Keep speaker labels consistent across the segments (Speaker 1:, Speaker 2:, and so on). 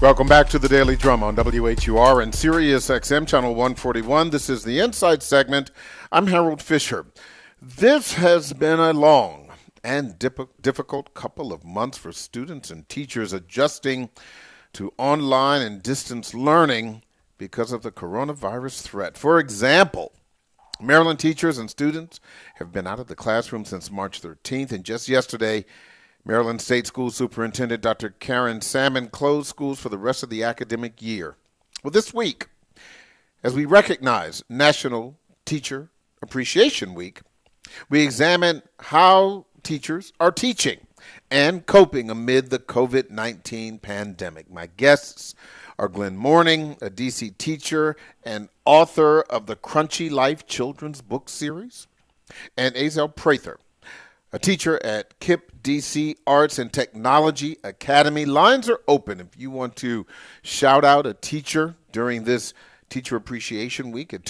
Speaker 1: Welcome back to the Daily Drum on WHUR and Sirius XM Channel 141. This is the Insight segment. I'm Harold Fisher. This has been a long and difficult couple of months for students and teachers adjusting to online and distance learning because of the coronavirus threat. For example, Maryland teachers and students have been out of the classroom since March 13th, and just yesterday, Maryland State School Superintendent Dr. Karen Salmon closed schools for the rest of the academic year. Well, this week, as we recognize National Teacher Appreciation Week, we examine how teachers are teaching and coping amid the COVID-19 pandemic. My guests are Glenn Morning, a DC teacher and author of the Crunchy Life children's book series, and Azel Prather, a teacher at KIPP DC Arts and Technology Academy. Lines are open if you want to shout out a teacher during this Teacher Appreciation Week at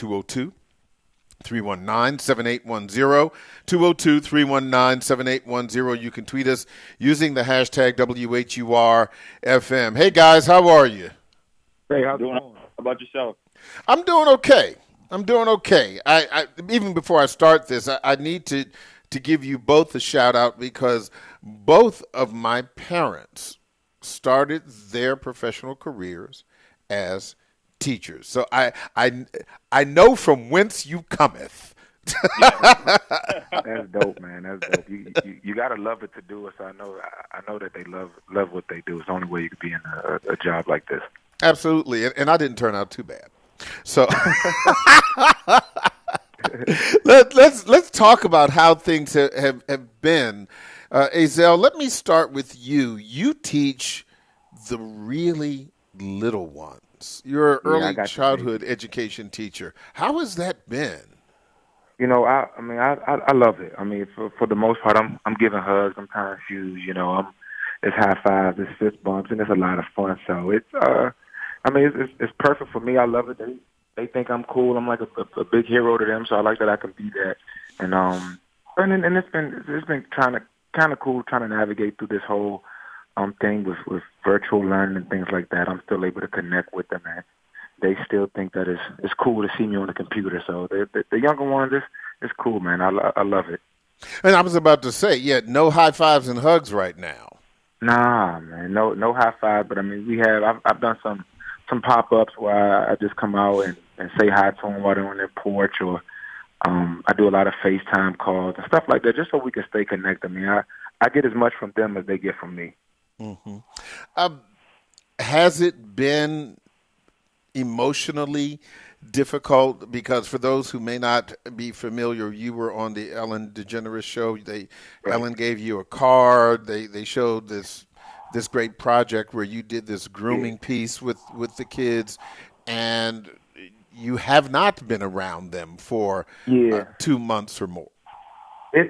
Speaker 1: 202-319-7810, 202-319-7810. You can tweet us using the hashtag WHURFM. Hey, guys, how are you?
Speaker 2: Hey, how's it going? How about yourself?
Speaker 1: I'm doing okay. I even before I start this, I need to give you both a shout out because both of my parents started their professional careers as teachers. So I know from whence you cometh.
Speaker 2: That's dope, man. That's dope. You gotta love it to do it. So I know that they love what they do. It's the only way you could be in a job like this.
Speaker 1: Absolutely, and I didn't turn out too bad. So let's talk about how things have been. Azel, let me start with you. You teach the really little ones. You're an early childhood education teacher. How has that been?
Speaker 2: You know, I love it. I mean, for the most part, I'm giving hugs, I'm tying shoes. You know, it's high fives, it's fist bumps, and it's a lot of fun. So it's it's perfect for me. I love it. They think I'm cool. I'm like a big hero to them, so I like that I can be that. And it's been kind of cool trying to navigate through this whole thing with virtual learning and things like that. I'm still able to connect with them, and they still think that it's cool to see me on the computer. So the younger ones, it's cool, man. I love it.
Speaker 1: And I was about to say, no high fives and hugs right now.
Speaker 2: Nah, man, no high five. But I mean, I've done some pop-ups where I just come out and say hi to them while they're on their porch, or I do a lot of FaceTime calls and stuff like that, just so we can stay connected. I mean, I get as much from them as they get from me.
Speaker 1: Mm-hmm. Has it been emotionally difficult? Because for those who may not be familiar, you were on the Ellen DeGeneres show. Ellen gave you a card. They showed this great project where you did this grooming piece with the kids, and you have not been around them for 2 months or more.
Speaker 2: It's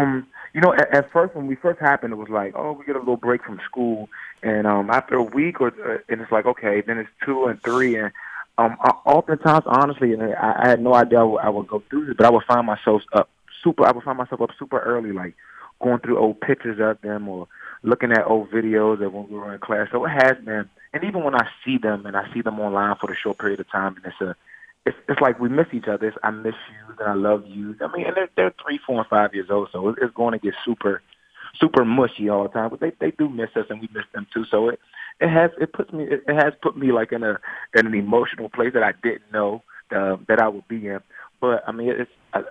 Speaker 2: at first when we first happened, it was like, oh, we get a little break from school, and after a week and it's like, okay, then it's 2 and 3, and oftentimes, honestly, and I had no idea I would go through this, but I would find myself up super early, like going through old pictures of them or looking at old videos of when we were in class. So it has been, and even when I see them and I see them online for a short period of time, and it's like we miss each other. I miss you and I love you. I mean, and they're 3, 4, and 5 years old, so it's going to get super, super mushy all the time. But they do miss us, and we miss them too. So it has put me like in an emotional place that I didn't know that I would be in. But I mean,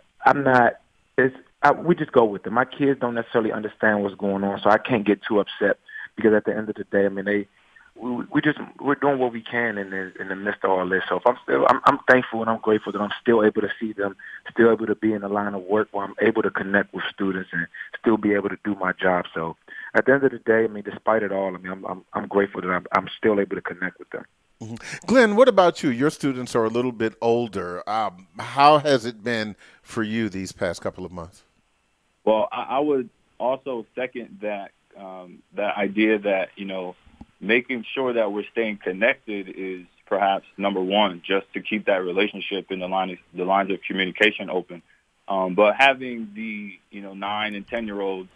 Speaker 2: we just go with it. My kids don't necessarily understand what's going on, so I can't get too upset because at the end of the day, I mean, we're doing what we can in the midst of all this. So if I'm thankful and I'm grateful that I'm still able to see them, still able to be in the line of work where I'm able to connect with students and still be able to do my job. So at the end of the day, I mean, despite it all, I mean, I'm grateful that I'm still able to connect with them.
Speaker 1: Mm-hmm. Glenn, what about you? Your students are a little bit older. How has it been for you these past couple of months?
Speaker 3: Well, I would also second that idea that, making sure that we're staying connected is perhaps number one, just to keep that relationship and the lines of communication open. But having the 9 and 10-year-olds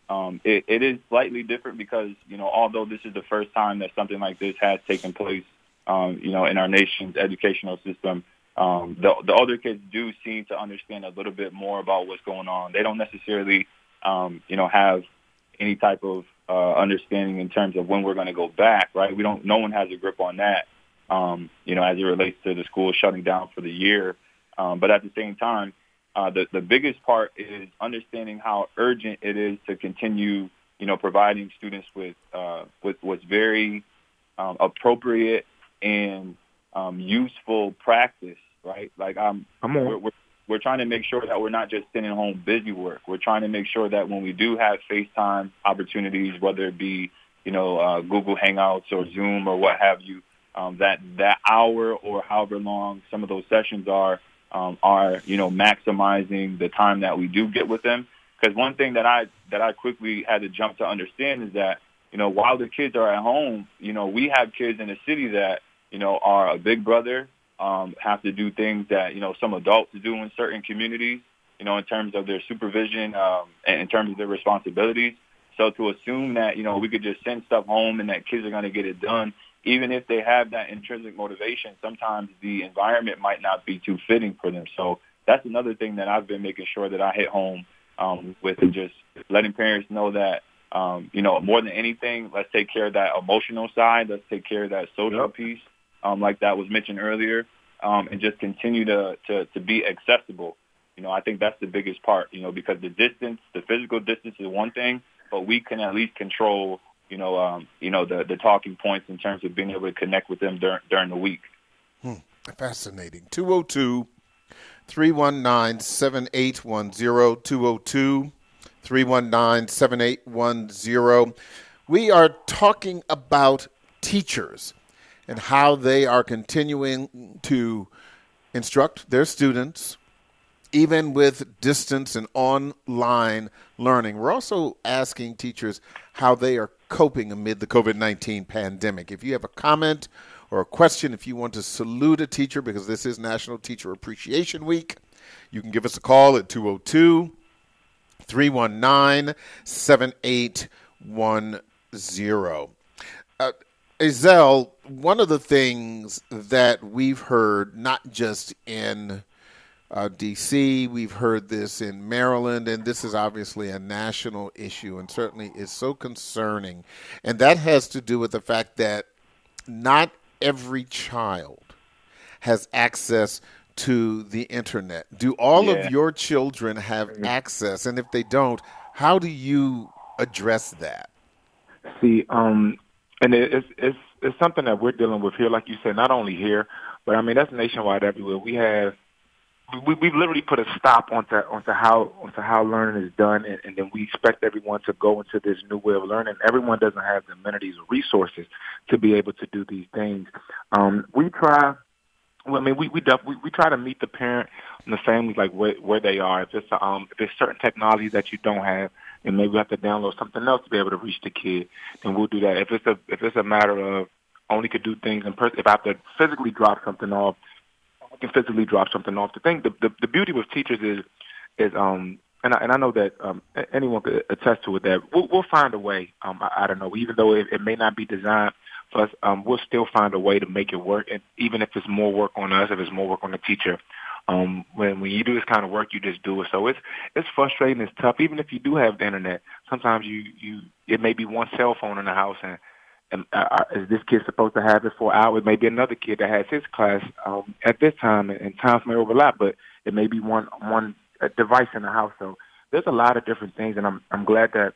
Speaker 3: It is slightly different because, although this is the first time that something like this has taken place, in our nation's educational system, the older kids do seem to understand a little bit more about what's going on. They don't necessarily, have any type of understanding in terms of when we're going to go back, right? No one has a grip on that, as it relates to the school shutting down for the year. But at the same time, the biggest part is understanding how urgent it is to continue, providing students with what's very appropriate and useful practice, right? Like we're trying to make sure that we're not just sending home busy work. We're trying to make sure that when we do have FaceTime opportunities, whether it be Google Hangouts or Zoom or what have you, that hour or however long some of those sessions are maximizing the time that we do get with them. Because one thing that I quickly had to jump to understand is that, while the kids are at home, we have kids in the city that, are a big brother, have to do things that, some adults do in certain communities, in terms of their supervision, and in terms of their responsibilities. So to assume that, we could just send stuff home and that kids are going to get it done, even if they have that intrinsic motivation, sometimes the environment might not be too fitting for them. So that's another thing that I've been making sure that I hit home with, and just letting parents know that, more than anything, let's take care of that emotional side. Let's take care of that social piece, like that was mentioned earlier, and just continue to be accessible. I think that's the biggest part, because the physical distance is one thing, but we can at least control the talking points in terms of being able to connect with them during the week.
Speaker 1: Fascinating. 202-319-7810, 202-319-7810. We are talking about teachers and how they are continuing to instruct their students, even with distance and online learning. We're also asking teachers how they are coping amid the COVID-19 pandemic. If you have a comment or a question, if you want to salute a teacher, because this is National Teacher Appreciation Week, you can give us a call at 202-319-7810. Ezell, one of the things that we've heard, not just in D.C., we've heard this in Maryland, and this is obviously a national issue and certainly is so concerning. And that has to do with the fact that not every child has access to the internet. Do all of your children have access? And if they don't, how do you address that?
Speaker 2: See, and it's something that we're dealing with here, like you said, not only here, but I mean that's nationwide everywhere. We've literally put a stop onto how learning is done, and then we expect everyone to go into this new way of learning. Everyone doesn't have the amenities or resources to be able to do these things. We try. Well, I mean, we try to meet the parent and the family like where they are. If there's certain technology that you don't have, and maybe we have to download something else to be able to reach the kid, then we'll do that. If it's a matter of only could do things in person, if I have to physically drop something off, I can physically drop something off. The thing, the beauty with teachers is and I know that anyone could attest to it, that we'll find a way. I don't know, even though it may not be designed for us, we'll still find a way to make it work. And even if it's more work on us, if it's more work on the teacher, when you do this kind of work, you just do it. So it's frustrating, it's tough. Even if you do have the internet, sometimes it may be one cell phone in the house, and is this kid supposed to have it for an hour? It may be another kid that has his class at this time, and times may overlap, but it may be one device in the house. So there's a lot of different things, and I'm glad that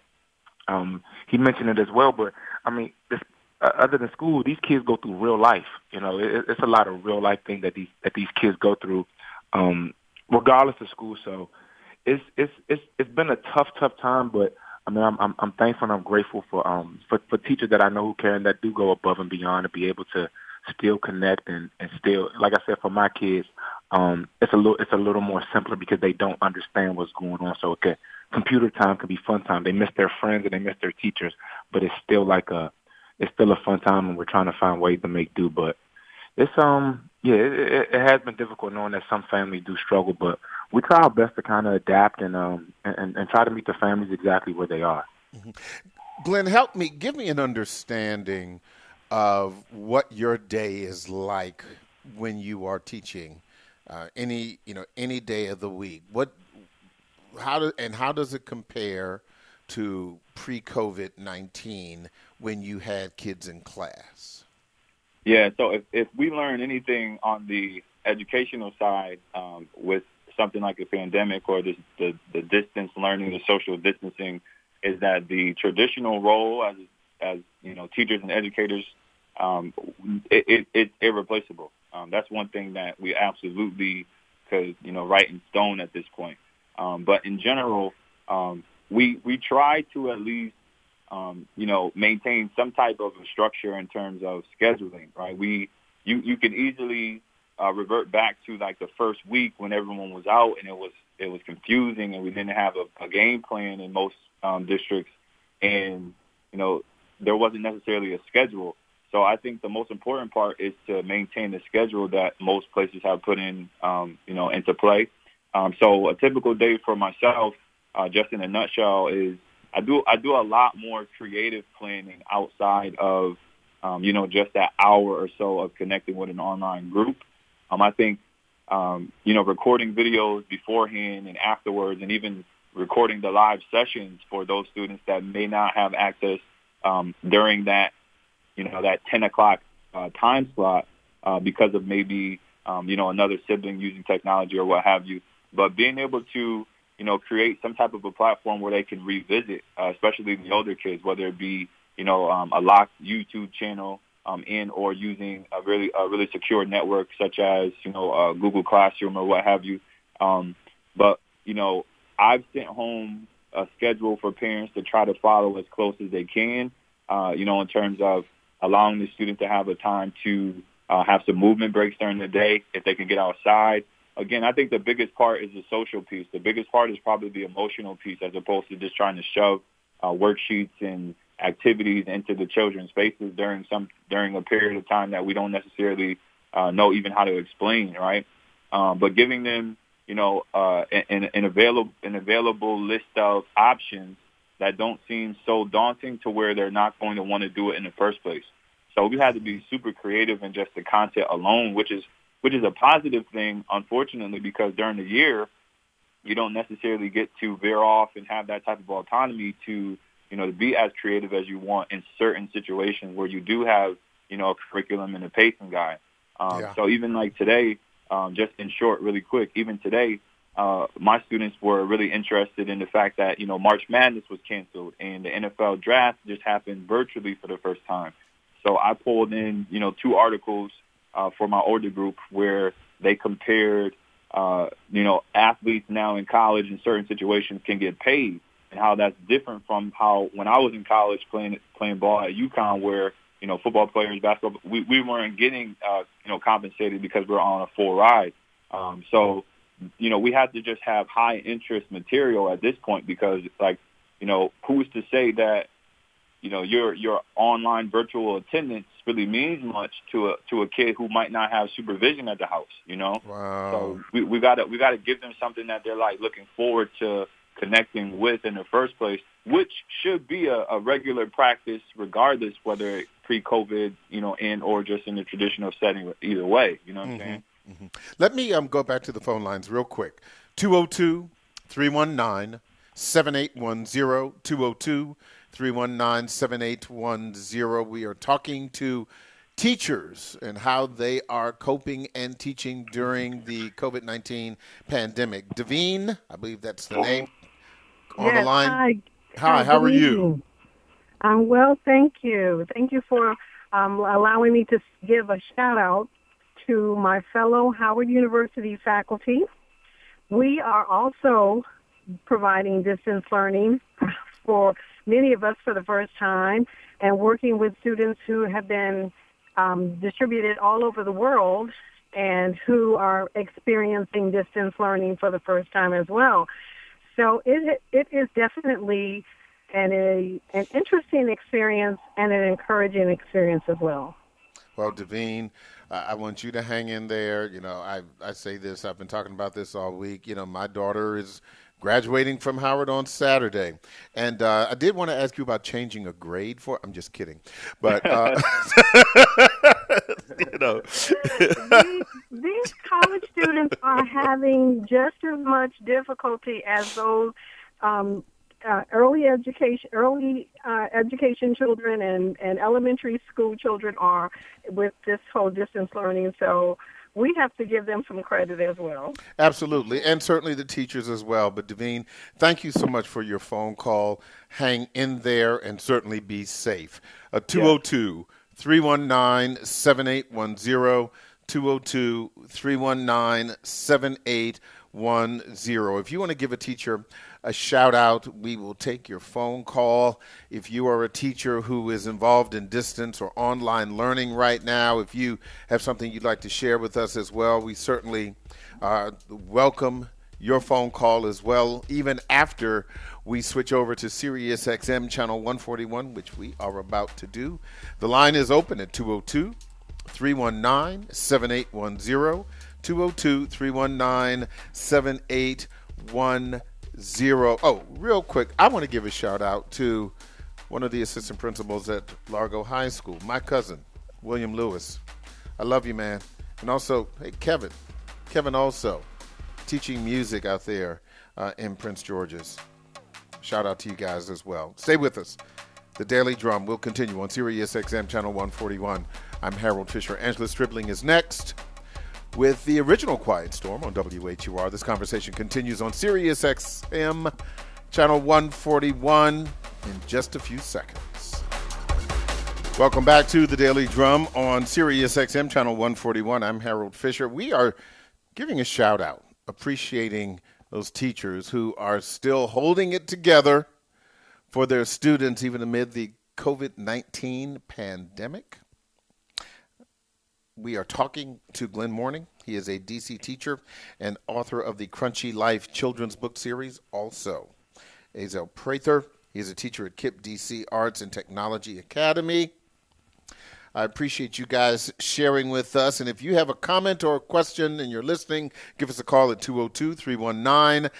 Speaker 2: he mentioned it as well. But I mean, other than school, these kids go through real life. It's a lot of real life things that these kids go through, regardless of school. So it's been a tough time, but I mean, I'm thankful and I'm grateful for teachers that I know who care and that do go above and beyond to be able to still connect and still, like I said, for my kids, it's a little more simpler because they don't understand what's going on. So computer time can be fun time. They miss their friends and they miss their teachers, but it's still a fun time, and we're trying to find ways to make do. But it's it has been difficult knowing that some families do struggle, but we try our best to kind of adapt and try to meet the families exactly where they are.
Speaker 1: Glenn, give me an understanding of what your day is like when you are teaching. Any day of the week. How does it compare to pre-COVID-19 when you had kids in class?
Speaker 3: Yeah, so if we learn anything on the educational side with something like a pandemic or the distance learning, the social distancing, is that the traditional role as teachers and educators, it's irreplaceable. That's one thing that we absolutely could write in stone at this point. But in general, we try to at least maintain some type of a structure in terms of scheduling, right? You can easily revert back to like the first week when everyone was out and it was confusing and we didn't have a game plan in most districts, and there wasn't necessarily a schedule. So I think the most important part is to maintain the schedule that most places have put in, into play. So a typical day for myself, just in a nutshell, is I do a lot more creative planning outside of, just that hour or so of connecting with an online group. I think, recording videos beforehand and afterwards, and even recording the live sessions for those students that may not have access during that, that 10 o'clock time slot because of maybe, another sibling using technology or what have you. But being able to, create some type of a platform where they can revisit, especially the older kids, whether it be, a locked YouTube channel or using a really secure network such as, Google Classroom or what have you. But I've sent home a schedule for parents to try to follow as close as they can, in terms of allowing the student to have a time to have some movement breaks during the day if they can get outside. Again, I think the biggest part is the social piece. The biggest part is probably the emotional piece, as opposed to just trying to shove worksheets and activities into the children's faces during a period of time that we don't necessarily know even how to explain, right? But giving them, an available list of options that don't seem so daunting to where they're not going to want to do it in the first place. So we had to be super creative in just the content alone, which is a positive thing, unfortunately, because during the year, you don't necessarily get to veer off and have that type of autonomy to be as creative as you want in certain situations where you do have, a curriculum and a pacing guide. So even like today, just in short, really quick, even today, my students were really interested in the fact that, March Madness was canceled and the NFL draft just happened virtually for the first time. So I pulled in, 2 articles for my older group where they compared, athletes now in college in certain situations can get paid, and how that's different from how when I was in college playing ball at UConn, where football players, basketball, we weren't getting compensated because we're on a full ride. So we have to just have high interest material at this point because who's to say that your online virtual attendance really means much to a kid who might not have supervision at the house,
Speaker 1: Wow.
Speaker 3: So we gotta give them something that they're like looking forward to connecting with in the first place, which should be a regular practice regardless whether pre-COVID, and or just in the traditional setting. Either way, you know what I'm saying?
Speaker 1: Mm-hmm. Let me go back to the phone lines real quick. 202-319-7810, 202-319-7810. We are talking to teachers and how they are coping and teaching during the COVID-19 pandemic. Daveen, I believe that's the name, on the
Speaker 4: Yes,
Speaker 1: line.
Speaker 4: hi.
Speaker 1: Hi, how
Speaker 4: Good
Speaker 1: are you?
Speaker 4: evening. I'm well, thank you. Thank you for allowing me to give a shout out to my fellow Howard University faculty. We are also providing distance learning for many of us for the first time and working with students who have been distributed all over the world and who are experiencing distance learning for the first time as well. So it is definitely an interesting experience and an encouraging experience as well.
Speaker 1: Well, Daveen, I want you to hang in there. I say this, I've been talking about this all week. My daughter is graduating from Howard on Saturday. And I did want to ask you about changing a grade for. I'm just kidding, but you know,
Speaker 4: these college students are having just as much difficulty as those early education children and elementary school children are with this whole distance learning. So we have to give them some credit as well.
Speaker 1: Absolutely, and certainly the teachers as well. But Davine, thank you so much for your phone call. Hang in there and certainly be safe. 202-319-7810, 202-319-7810. If you want to give a teacher a shout out, we will take your phone call. If you are a teacher who is involved in distance or online learning right now, if you have something you'd like to share with us as well, we certainly welcome your phone call as well, even after we switch over to Sirius XM channel 141, which we are about to do. The line is open at 202-319-7810, 202-319-7810. Oh, real quick, I want to give a shout out to one of the assistant principals at Largo High School, my cousin, William Lewis. I love you, man. And also, hey, Kevin also, teaching music out there in Prince George's. Shout out to you guys as well. Stay with us. The Daily Drum will continue on Sirius XM channel 141. I'm Harold Fisher. Angela Stribling is next with the original Quiet Storm on WHUR. This conversation continues on Sirius XM channel 141 in just a few seconds. Welcome back to the Daily Drum on Sirius XM channel 141. I'm Harold Fisher. We are giving a shout out, appreciating those teachers who are still holding it together for their students even amid the COVID-19 pandemic. We are talking to Glenn Morning. He is a DC teacher and author of the Crunchy Life children's book series. Also, Azel Prather. He is a teacher at KIPP DC Arts and Technology Academy. I appreciate you guys sharing with us. And if you have a comment or a question and you're listening, give us a call at 202-319-7810,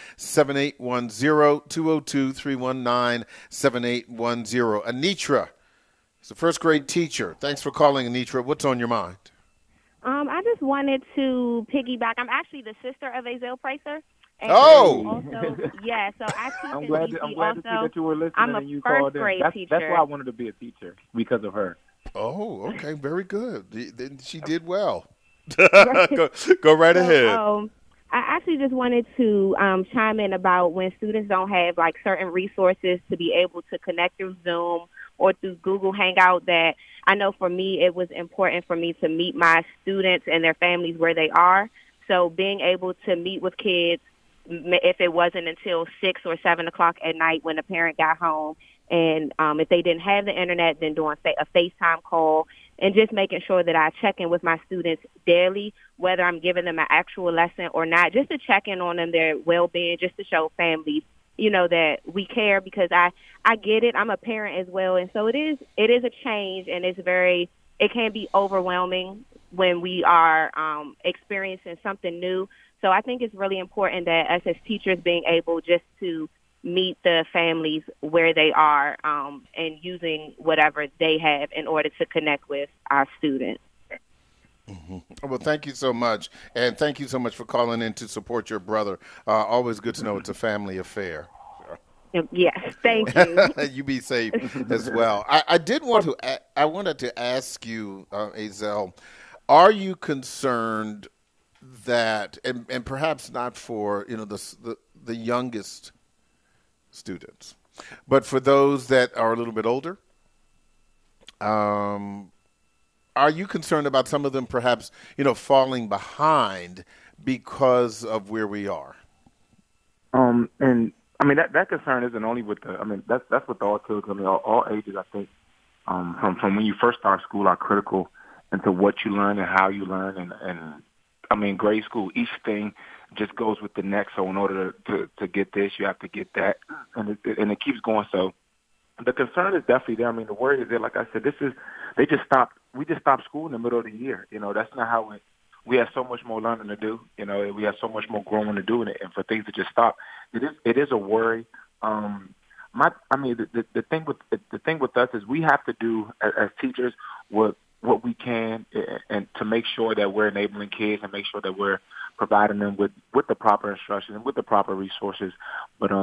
Speaker 1: 202-319-7810. Anitra is a first grade teacher. Thanks for calling, Anitra. What's on your mind?
Speaker 5: I just wanted to piggyback. I'm actually the sister of Azel Prather.
Speaker 1: Oh!
Speaker 5: Also, yeah, so I teach
Speaker 2: I'm glad to see that you were listening
Speaker 5: I'm
Speaker 2: and you
Speaker 5: a first
Speaker 2: called in.
Speaker 5: grade teacher.
Speaker 2: That's why I wanted to be a teacher, because of her.
Speaker 1: Oh, okay. Very good. She did well. Go right ahead.
Speaker 5: I actually just wanted to chime in about when students don't have like certain resources to be able to connect through Zoom or through Google Hangout, that I know for me it was important for me to meet my students and their families where they are. So being able to meet with kids, if it wasn't until 6 or 7 o'clock at night when the parent got home, and if they didn't have the internet, then doing a FaceTime call, and just making sure that I check in with my students daily, whether I'm giving them an actual lesson or not, just to check in on them, their well-being, just to show families, that we care, because I get it. I'm a parent as well, and so it is a change, and it can be overwhelming when we are experiencing something new. So I think it's really important that us as teachers being able just to meet the families where they are and using whatever they have in order to connect with our students.
Speaker 1: Mm-hmm. Well, thank you so much. And thank you so much for calling in to support your brother. Always good to know it's a family affair.
Speaker 5: Yes, thank you.
Speaker 1: You be safe as well. I wanted to ask you, Azel, are you concerned that, and perhaps not for the youngest students, but for those that are a little bit older, are you concerned about some of them perhaps falling behind because of where we are?
Speaker 2: And I mean that concern isn't only with that's with all children. All ages, I think, from when you first start school are critical into what you learn and how you learn, and I mean grade school, each thing just goes with the next. So in order to get this, you have to get that, and it keeps going. So the concern is definitely there. I mean, the worry is there. Like I said, we just stopped school in the middle of the year. That's not how it we have so much more learning to do. We have so much more growing to do, and for things to just stop, it is a worry. The thing with us is we have to do as teachers what we can, and to make sure that we're enabling kids and make sure that we're providing them with the proper instruction and with the proper resources. But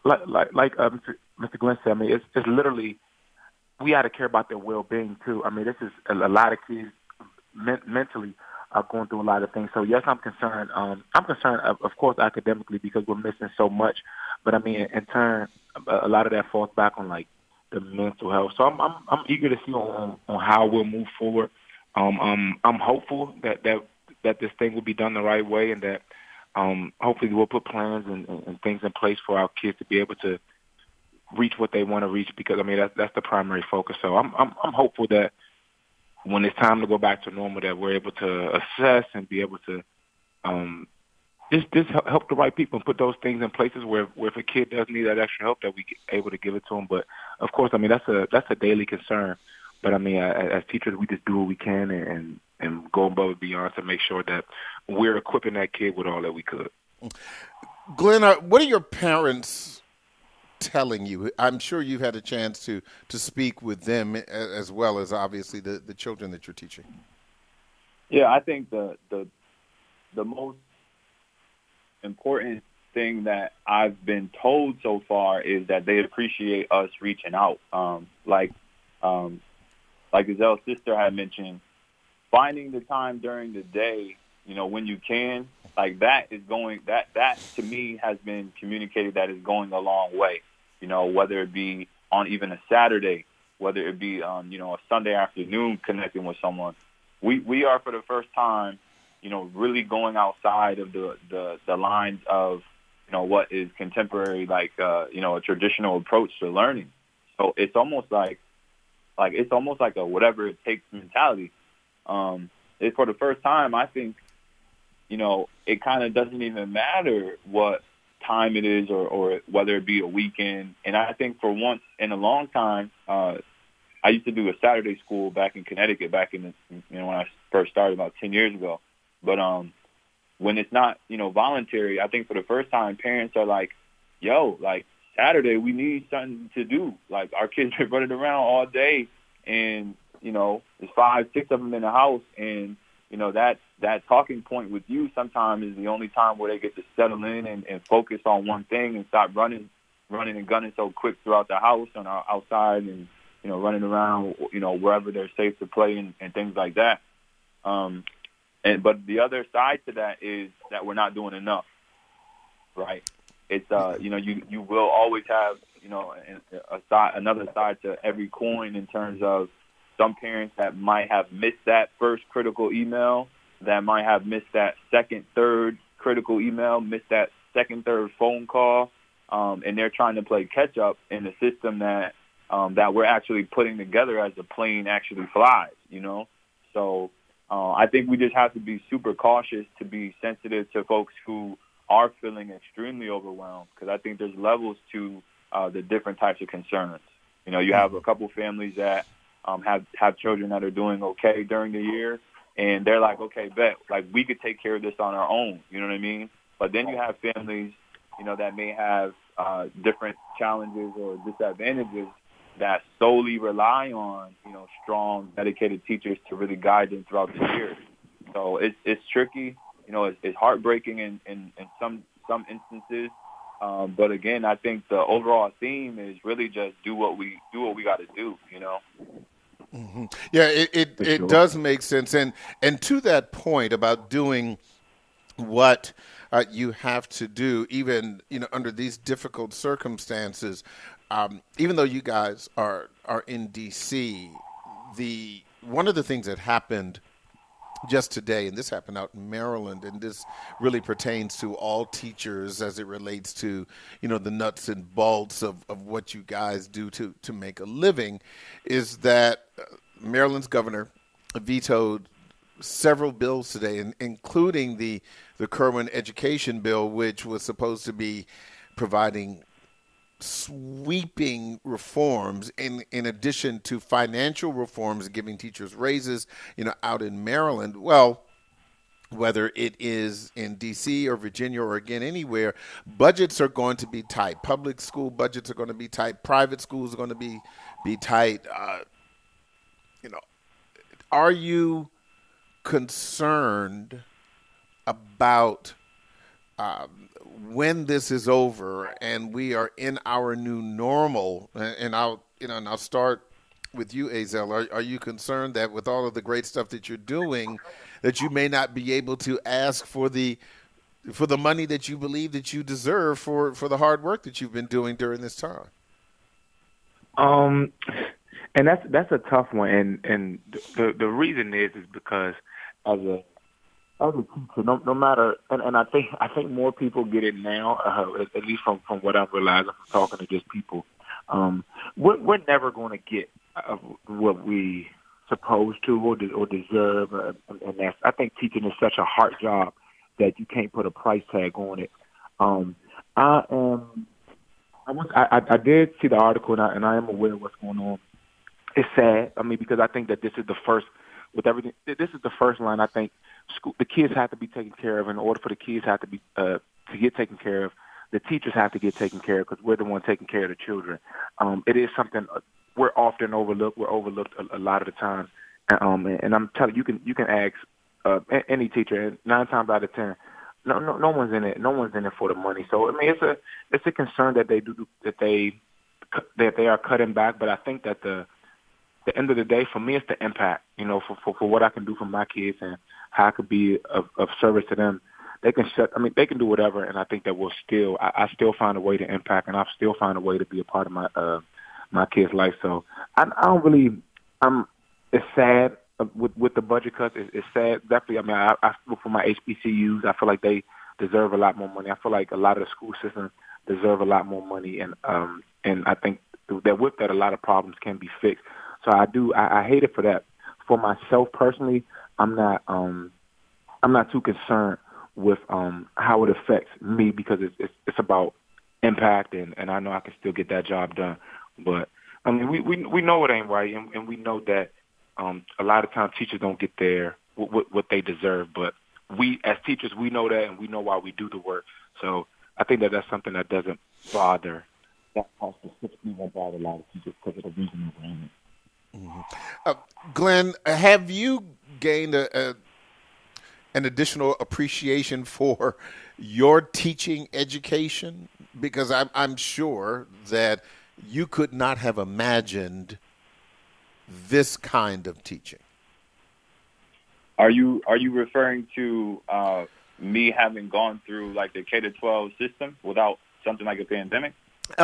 Speaker 2: Mr. Glenn said, it's literally, we got to care about their well-being too. This is a lot of kids mentally are going through a lot of things. So yes, I'm concerned. I'm concerned, of course, academically because we're missing so much. But in turn, a lot of that falls back on like the mental health. So I'm eager to see on how we'll move forward. I'm hopeful that this thing will be done the right way, and that hopefully we'll put plans and things in place for our kids to be able to reach what they want to reach. Because that's the primary focus. So I'm hopeful that when it's time to go back to normal, that we're able to assess and be able to just help the right people and put those things in places where if a kid does need that extra help, that we able to give it to them. But of course, that's a daily concern. But as teachers, we just do what we can and go above and beyond to make sure that we're equipping that kid with all that we could.
Speaker 1: Glenn, what are your parents telling you? I'm sure you've had a chance to speak with them as well as obviously the children that you're teaching.
Speaker 3: Yeah, I think the most important thing that I've been told so far is that they appreciate us reaching out. Like Gazelle's sister had mentioned, finding the time during the day, when you can, like that to me has been communicated that is going a long way. Whether it be on even a Saturday, whether it be on, a Sunday afternoon connecting with someone. We are for the first time, really going outside of the lines of, what is contemporary, like, a traditional approach to learning. So it's almost like a whatever it takes mentality. It's for the first time, I think, it kind of doesn't even matter what time it is or whether it be a weekend. And I think for once in a long time, I used to do a Saturday school back in Connecticut, back in when I first started about 10 years ago. But when it's not, voluntary, I think for the first time, parents are like, yo, like Saturday, we need something to do. Like our kids are running around all day and, there's 5, 6 of them in the house. And, that talking point with you sometimes is the only time where they get to settle in and focus on one thing and stop running and gunning so quick throughout the house and outside and, running around, wherever they're safe to play and things like that. But the other side to that is that we're not doing enough, right? It's, you will always have, another side to every coin in terms of some parents that might have missed that first critical email, that might have missed that second, third critical email, missed that second, third phone call, and they're trying to play catch up in the system that we're actually putting together as the plane actually flies, So I think we just have to be super cautious to be sensitive to folks who are feeling extremely overwhelmed, because I think there's levels to the different types of concerns. You have a couple families that have children that are doing okay during the year, and they're like, okay, bet, like we could take care of this on our own, you know what I mean? But then you have families, that may have different challenges or disadvantages that solely rely on, strong, dedicated teachers to really guide them throughout the year. So it's tricky, it's heartbreaking in some instances. But again, I think the overall theme is really just do what we got to do,
Speaker 1: Mm-hmm. Yeah, it does make sense. And to that point about doing what you have to do, even under these difficult circumstances, even though you guys are in D.C., one of the things that happened just today, and this happened out in Maryland, and this really pertains to all teachers as it relates to, the nuts and bolts of what you guys do to make a living, is that Maryland's governor vetoed several bills today, including the Kerwin Education Bill, which was supposed to be providing sweeping reforms in addition to financial reforms, giving teachers raises, out in Maryland. Well, whether it is in D.C. or Virginia or again anywhere, budgets are going to be tight. Public school budgets are going to be tight. Private schools are going to be tight. You know, are you concerned about when this is over and we are in our new normal? And I'll start with you, Azel. Are you concerned that with all of the great stuff that you're doing, that you may not be able to ask for the money that you believe that you deserve for the hard work that you've been doing during this time?
Speaker 2: And that's a tough one, and the reason is because as a teacher, no matter, and I think more people get it now, at least from what I've realized from talking to just people. We're never going to get what we supposed to or deserve, and that's, I think teaching is such a hard job that you can't put a price tag on it. I did see the article, and I am aware of what's going on. It's sad. I mean, because I think that this is the first, with everything, this is the first line. I think the kids have to be taken care of. In order for the kids have to be to get taken care of, the teachers have to get taken care of because we're the ones taking care of the children. It is something we're often overlooked. We're overlooked a lot of the time. And I'm telling you, you can ask any teacher, and 9 times out of 10, no one's in it. No one's in it for the money. So I mean, it's a concern that they are cutting back. But I think that the end of the day, for me, it's the impact. You know, for what I can do for my kids and how I could be of service to them. They can they can do whatever, and I think that I still find a way to impact, and I still find a way to be a part of my kids' life. So I don't really. It's sad with the budget cuts. It's sad. Definitely. I mean, I look for my HBCUs. I feel like they deserve a lot more money. I feel like a lot of the school systems deserve a lot more money, and I think that with that, a lot of problems can be fixed. So I hate it for that. For myself personally, I'm not too concerned with how it affects me because it's about impact, and I know I can still get that job done. But I mean, we know it ain't right, and we know that a lot of times teachers don't get what they deserve. But we as teachers, we know that, and we know why we do the work. So I think that that's something that doesn't bother. That part specifically won't bother a lot of teachers because of the reason we're in it.
Speaker 1: Mm-hmm. Glenn, have you gained an additional appreciation for your teaching education? Because I'm sure that you could not have imagined this kind of teaching.
Speaker 3: Are you referring to me having gone through like the K-12 system without something like a pandemic?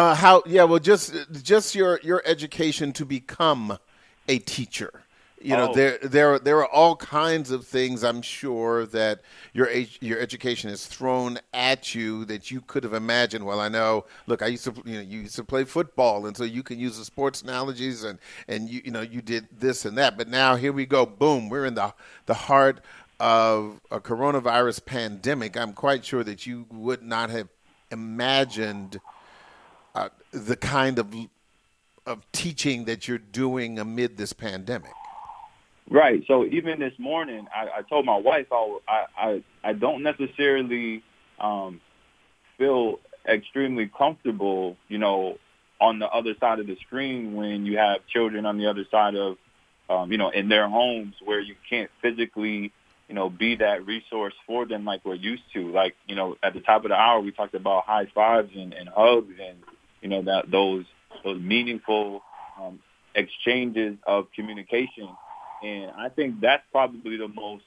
Speaker 1: Just your education to become a teacher. You know, there are all kinds of things I'm sure that your education has thrown at you that you could have imagined. Well, I know. Look, you used to play football, and so you can use the sports analogies, and you did this and that. But now here we go. Boom, we're in the heart of a coronavirus pandemic. I'm quite sure that you would not have imagined the kind of teaching that you're doing amid this pandemic.
Speaker 3: Right. So even this morning, I told my wife I don't necessarily feel extremely comfortable, on the other side of the screen when you have children on the other side of, in their homes where you can't physically, be that resource for them like we're used to. Like, at the top of the hour, we talked about high fives and hugs and, that those meaningful exchanges of communication. And I think that's probably the most,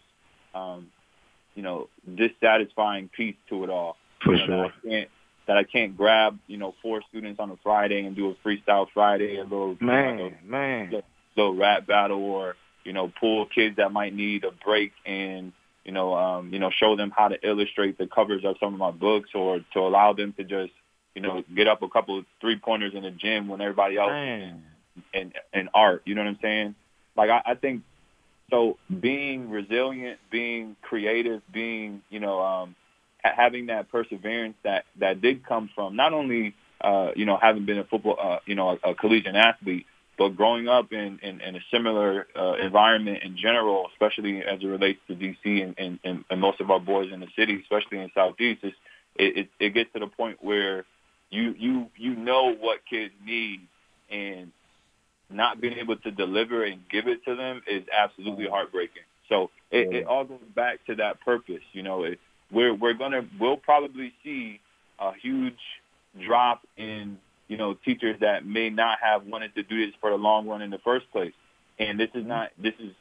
Speaker 3: dissatisfying piece to it all.
Speaker 2: For sure.
Speaker 3: That I can't grab, 4 students on a Friday and do a freestyle Friday, a little little rap battle, or pull kids that might need a break and show them how to illustrate the covers of some of my books, or to allow them to just get up a couple of 3-pointers in the gym when everybody else is in art. You know what I'm saying? Like, I think so. Being resilient, being creative, being, having that perseverance that did come from not only, having been a football, a collegiate athlete, But growing up in a similar environment in general, especially as it relates to DC and most of our boys in the city, especially in Southeast, it gets to the point where you know what kids need, and not being able to deliver and give it to them is absolutely heartbreaking. So it all goes back to that purpose. We'll probably see a huge drop in teachers that may not have wanted to do this for the long run in the first place. And this is not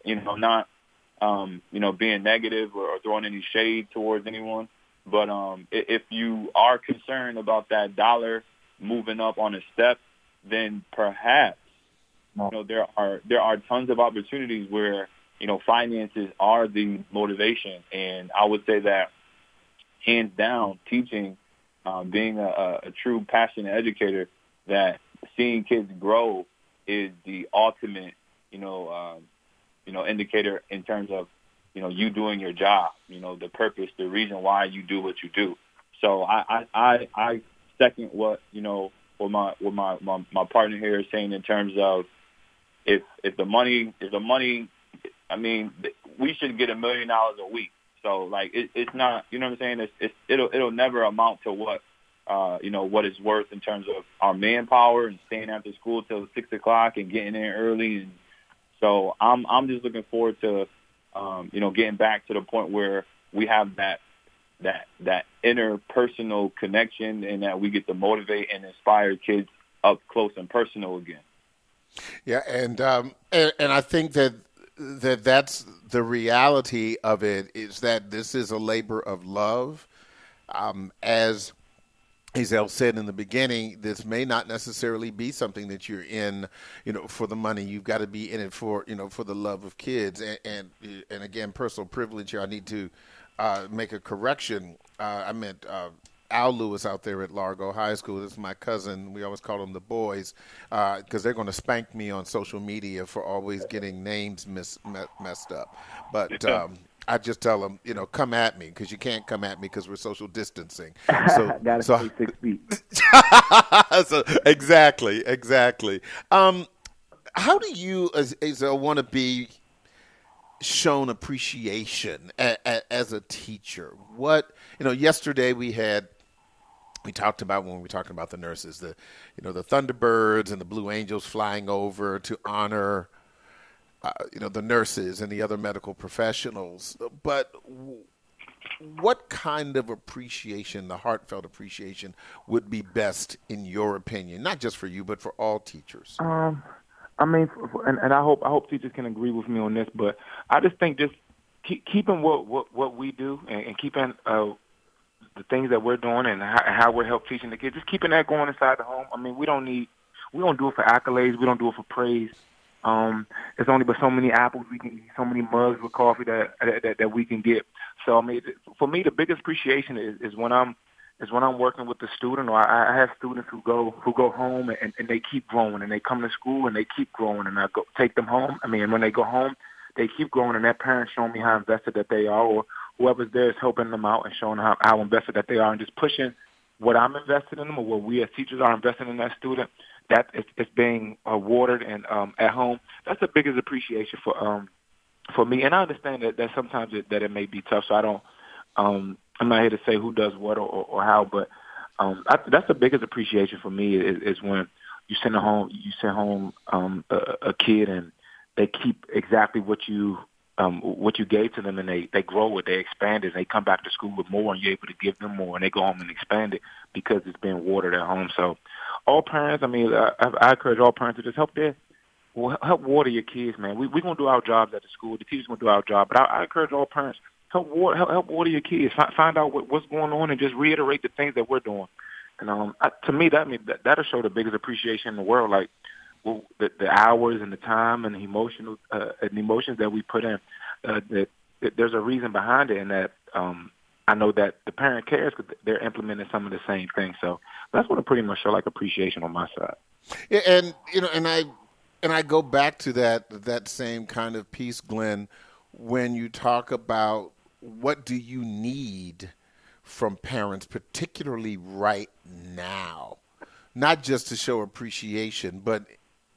Speaker 3: being negative or throwing any shade towards anyone. But if you are concerned about that dollar moving up on a step, then perhaps there are tons of opportunities where finances are the motivation. And I would say that hands down, teaching, being a true passionate educator, that seeing kids grow is the ultimate, indicator in terms of, you doing your job, the purpose, the reason why you do what you do. So I second what my partner here is saying in terms of if the money, I mean, we should get $1 million a week. So like it's not, you know what I'm saying? It'll never amount to what it's worth in terms of our manpower and staying after school till 6 o'clock and getting in early. And so I'm just looking forward to, getting back to the point where we have that interpersonal connection, and that we get to motivate and inspire kids up close and personal again.
Speaker 1: Yeah, and I think that's the reality of it, is that this is a labor of love. As Hazel said in the beginning, this may not necessarily be something that you're in, for the money. You've got to be in it for the love of kids. And again, personal privilege here. I need to make a correction. I meant Al Lewis out there at Largo High School. This is my cousin. We always call them the boys, because they're going to spank me on social media for always getting names messed up. But I just tell them, come at me, because you can't come at me because we're social distancing. So
Speaker 2: gotta stay 6 feet.
Speaker 1: So exactly. How do you, Azel, want to be shown appreciation as a teacher? What yesterday we talked about, when we were talking about the nurses, the Thunderbirds and the Blue Angels flying over to honor the nurses and the other medical professionals. But what kind of appreciation, the heartfelt appreciation, would be best in your opinion, not just for you, but for all teachers?
Speaker 2: I mean, and I hope teachers can agree with me on this, but I just think just keeping what we do and keeping the things that we're doing and how we're help teaching the kids, just keeping that going inside the home. I mean, we don't do it for accolades. We don't do it for praise. There's only but so many apples we can eat, so many mugs with coffee that we can get. So I mean, for me, the biggest appreciation is when I'm working with the student, or I have students who go home and they keep growing, and they come to school and they keep growing, and I go take them home. I mean, when they go home, they keep growing, and their parents showing me how invested that they are, or whoever's there is helping them out and showing how invested that they are, and just pushing what I'm invested in them, or what we as teachers are invested in that student. That it's being watered and at home. That's the biggest appreciation for me. And I understand that sometimes it may be tough. So I don't. I'm not here to say who does what or how, but that's the biggest appreciation for me is when you send home a kid, and they keep exactly what you gave to them, and they grow it, they expand it, and they come back to school with more, and you're able to give them more, and they go home and expand it because it's being watered at home. So all parents, I mean, I encourage all parents to just help water your kids, man. We're going to do our jobs at the school. The teachers going to do our job. But I encourage all parents, help water your kids. Find out what's going on, and just reiterate the things that we're doing. And to me, that'll show the biggest appreciation in the world, like the hours and the time and the emotions that we put in. That there's a reason behind it, and that I know that the parent cares because they're implementing some of the same things. So that's what I pretty much show, like, appreciation on my side.
Speaker 1: Yeah, and I go back to that same kind of piece, Glenn, when you talk about what do you need from parents, particularly right now, not just to show appreciation, but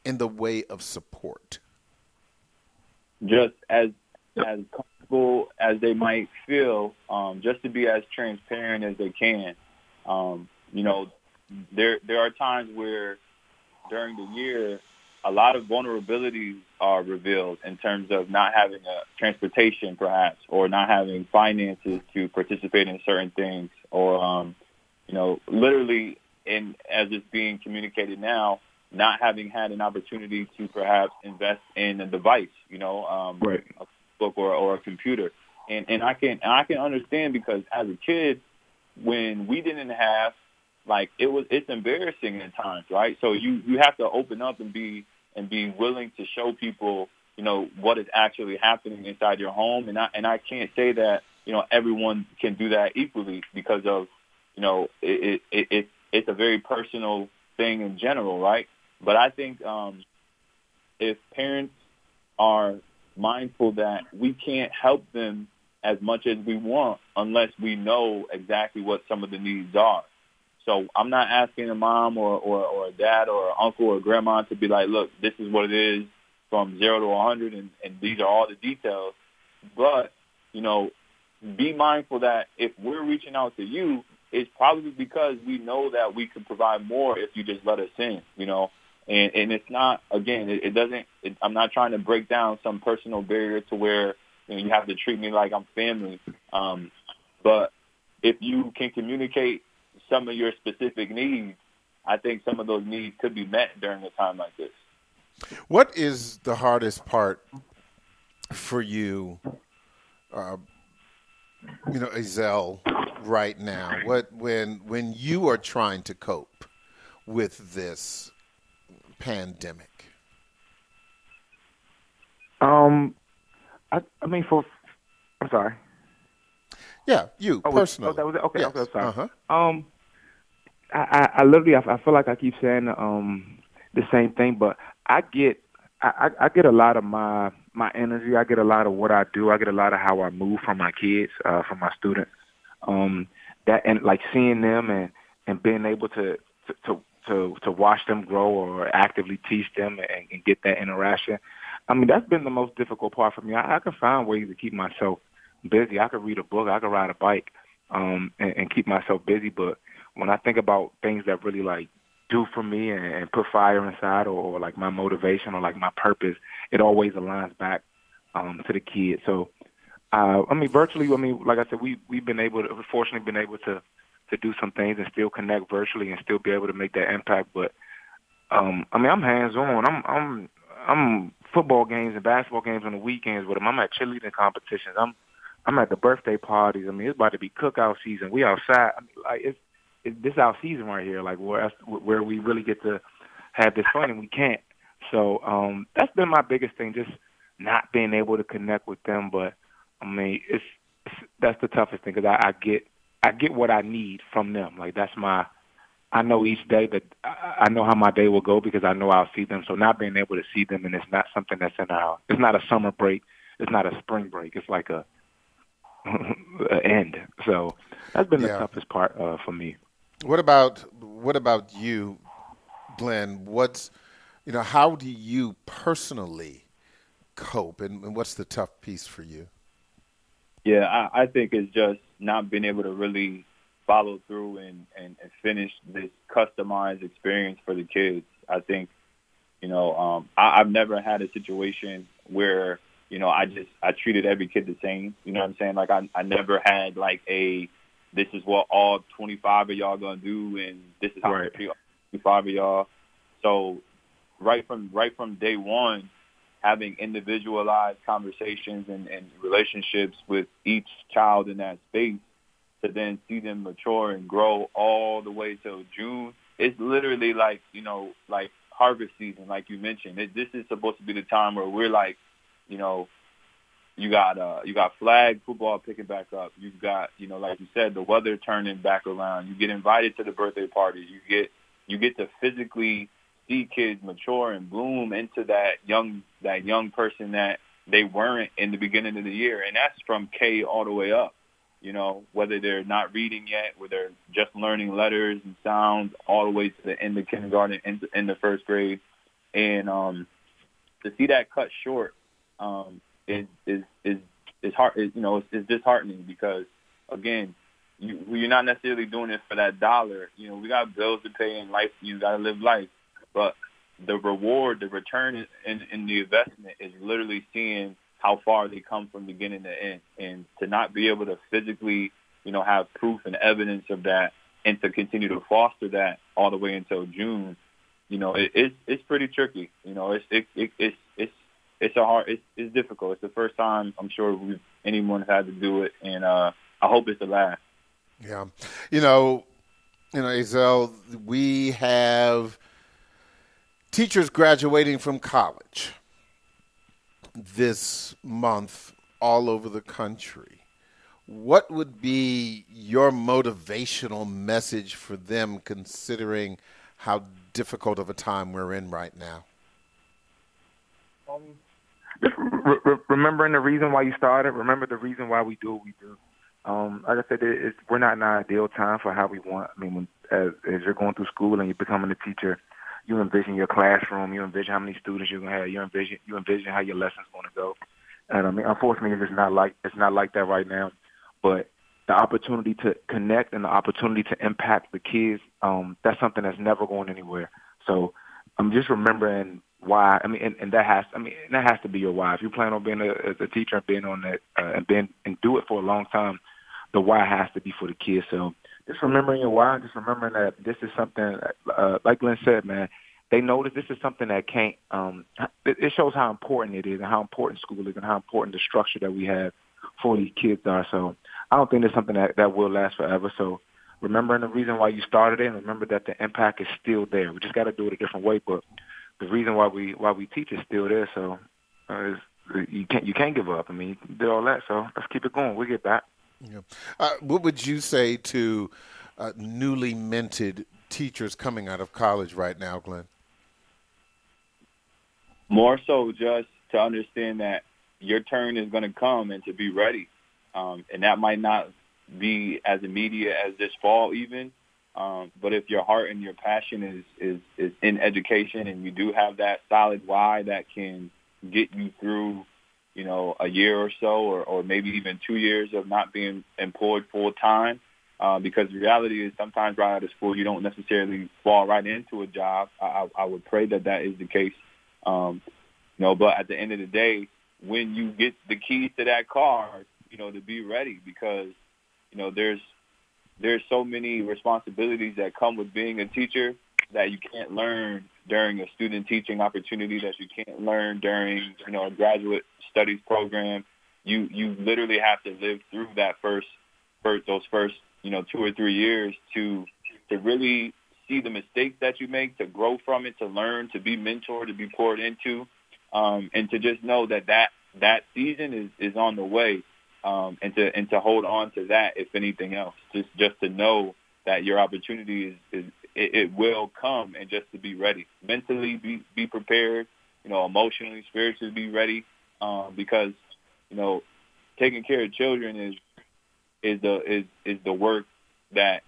Speaker 1: in the way of support?
Speaker 3: Just as comfortable as they might feel, just to be as transparent as they can. You know, there are times where during the year, a lot of vulnerabilities are revealed in terms of not having a transportation, perhaps, or not having finances to participate in certain things, or you know, literally, as it's being communicated now, not having had an opportunity to perhaps invest in a device, you know,
Speaker 2: Right.
Speaker 3: a book or a computer, and I can understand, because as a kid, when we didn't have, like, it's embarrassing at times, right? So you have to open up and be willing to show people, you know, what is actually happening inside your home. And I can't say that, you know, everyone can do that equally, because of, you know, it's a very personal thing in general, right? But I think if parents are mindful that we can't help them as much as we want unless we know exactly what some of the needs are. So I'm not asking a mom or a dad or an uncle or grandma to be like, look, this is what it is from 0 to 100, and these are all the details. But, you know, be mindful that if we're reaching out to you, it's probably because we know that we can provide more if you just let us in, you know. And it's not, again, I'm not trying to break down some personal barrier to where, you know, you have to treat me like I'm family. But if you can communicate some of your specific needs, I think some of those needs could be met during a time like this.
Speaker 1: What is the hardest part for you, you know, Ezell, right now? When you are trying to cope with this pandemic?
Speaker 2: I mean, I'm sorry.
Speaker 1: Yeah, you personally.
Speaker 2: That was it. Okay,
Speaker 1: Yes.
Speaker 2: okay, I'm sorry.
Speaker 1: Uh-huh.
Speaker 2: I literally, I feel like I keep saying the same thing, but I get a lot of my energy. I get a lot of what I do. I get a lot of how I move from my kids, from my students. That, and like seeing them and being able to watch them grow or actively teach them and get that interaction. I mean, that's been the most difficult part for me. I can find ways to keep myself busy. I could read a book. I could ride a bike, and keep myself busy. But when I think about things that really like do for me and put fire inside, or like my motivation or like my purpose, it always aligns back to the kids. So, I mean, virtually, I mean, like I said, we've fortunately been able to do some things and still connect virtually and still be able to make that impact. But I mean, I'm hands on. I'm football games and basketball games on the weekends with them. I'm at cheerleading competitions. I'm at the birthday parties. I mean, it's about to be cookout season. We outside. I mean, like this our season right here. Like where we really get to have this fun, and we can't. So that's been my biggest thing, just not being able to connect with them. But I mean, that's the toughest thing, because I get what I need from them. Like I know each day that I know how my day will go, because I know I'll see them. So not being able to see them, and it's not something that's it's not a summer break. It's not a spring break. It's like a end. So that's been the toughest part for me.
Speaker 1: What about you, Glenn? How do you personally cope, and what's the tough piece for you?
Speaker 3: Yeah, I think it's just not being able to really follow through and finish this customized experience for the kids. I think, you know, I've never had a situation where, you know, I treated every kid the same. You know what I'm saying? Like I never had like this is what all 25 of y'all gonna do, and this is how I treat all 25 of y'all. So right from day one, having individualized conversations and relationships with each child in that space, to then see them mature and grow all the way till June. It's literally like, you know, like harvest season, like you mentioned. This is supposed to be the time where we're like, you know, you got flag football picking back up. You've got, you know, like you said, the weather turning back around. You get invited to the birthday parties. You get to physically see kids mature and bloom into that young person that they weren't in the beginning of the year. And that's from K all the way up. You know, whether they're not reading yet, whether they're just learning letters and sounds, all the way to the end of kindergarten, in the first grade. And to see that cut short is hard. It's disheartening because, again, you're not necessarily doing it for that dollar. We got bills to pay in life. You got to live life. But the reward, the return in the investment is literally seeing how far they come from beginning to end. And to not be able to physically, have proof and evidence of that and to continue to foster that all the way until June, it's pretty tricky. It's difficult. It's the first time I'm sure anyone's had to do it, and I hope it's the last.
Speaker 1: Yeah, Ezell, we have teachers graduating from college this month all over the country. What would be your motivational message for them, considering how difficult of a time we're in right now?
Speaker 2: Just remembering the reason why you started. Remember the reason why we do what we do. Like I said, we're not in an ideal time for how we want. I mean, as you're going through school and you're becoming a teacher, you envision your classroom, you envision how many students you're gonna have, you envision how your lessons gonna go. And I mean, unfortunately, it's not like that right now. But the opportunity to connect and the opportunity to impact the kids, that's something that's never going anywhere. So I'm just remembering why. I mean, and that has to be your why. If you plan on being a teacher and being on that and do it for a long time, the why has to be for the kids. So just remembering your why, just remembering that this is something, like Glenn said, man, they know that this is something that can't, it shows how important it is and how important school is and how important the structure that we have for these kids are. So I don't think it's something that will last forever. So remembering the reason why you started it and remember that the impact is still there. We just got to do it a different way, but the reason why we teach is still there. So you can't give up. I mean, you can do all that. So let's keep it going. We'll get back.
Speaker 1: Yeah. What would you say to newly minted teachers coming out of college right now, Glenn?
Speaker 3: More so just to understand that your turn is going to come and to be ready. And that might not be as immediate as this fall even. But if your heart and your passion is in education and you do have that solid why that can get you through, a year or so or maybe even 2 years of not being employed full time, because the reality is sometimes right out of school you don't necessarily fall right into a job. I would pray that is the case. But at the end of the day, when you get the keys to that car, to be ready because, there's so many responsibilities that come with being a teacher that you can't learn during a student teaching opportunity, that you can't learn during, a graduate studies program. You literally have to live through that those first 2 or 3 years to really see the mistakes that you make, to grow from it, to learn, to be mentored, to be poured into, and to just know that season is on the way. And to hold on to that, if anything else, just to know that your opportunity it will come, and just to be ready, mentally be prepared, emotionally, spiritually be ready, because taking care of children is the work that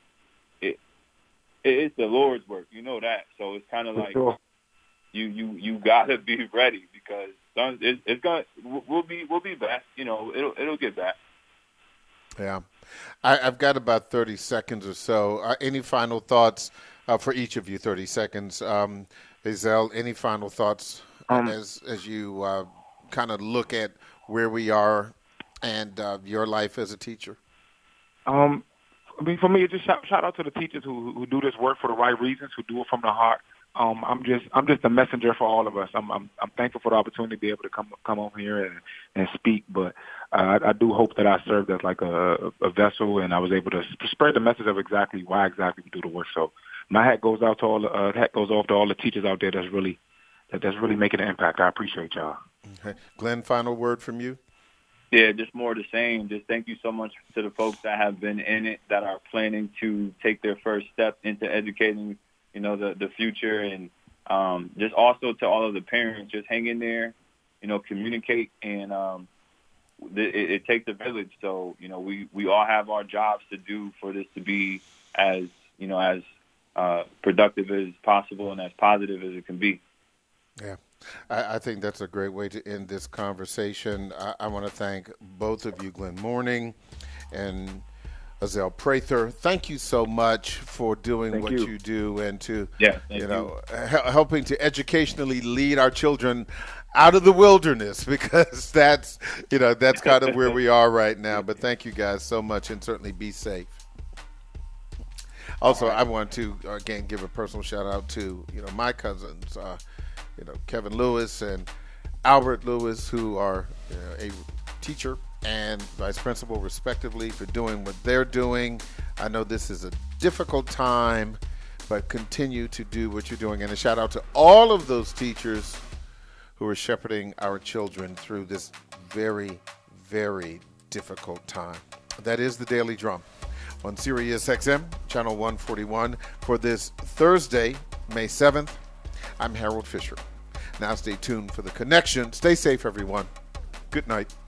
Speaker 3: it's the Lord's work, that. So it's kind of like
Speaker 2: sure.
Speaker 3: you gotta be ready because we'll be back. It'll get back.
Speaker 1: Yeah. I've got about 30 seconds or so. Any final thoughts for each of you? 30 seconds. Ezell, any final thoughts as you kind of look at where we are and your life as a teacher?
Speaker 2: I mean, for me, it's just shout out to the teachers who do this work for the right reasons, who do it from the heart. I'm just a messenger for all of us. I'm thankful for the opportunity to be able to come over here and speak. But I do hope that I served as like a vessel, and I was able to spread the message of exactly why exactly we do the work. So my hat goes out to all the teachers out there that's really making an impact. I appreciate y'all.
Speaker 1: Okay. Glenn, final word from you.
Speaker 3: Yeah, just more of the same. Just thank you so much to the folks that have been in it, that are planning to take their first step into educating, the future, and just also to all of the parents, just hang in there, communicate, and it takes a village. So, we all have our jobs to do for this to be as productive as possible and as positive as it can be.
Speaker 1: Yeah, I think that's a great way to end this conversation. I want to thank both of you, Glenn Morning and Azelle Prather. Thank you so much for doing
Speaker 2: Thank
Speaker 1: what
Speaker 2: you.
Speaker 1: you do and to,
Speaker 3: Thank you.
Speaker 1: helping to educationally lead our children out of the wilderness because that's kind of where we are right now. But thank you guys so much and certainly be safe. Also, I want to again give a personal shout out to my cousins, Kevin Lewis and Albert Lewis, who are a teacher and vice principal respectively, for doing what they're doing. I know this is a difficult time, but continue to do what you're doing. And a shout out to all of those teachers who are shepherding our children through this very, very difficult time. That is the Daily Drum on Sirius XM, channel 141, for this Thursday, May 7th. I'm Harold Fisher. Now stay tuned for The Connection. Stay safe, everyone. Good night.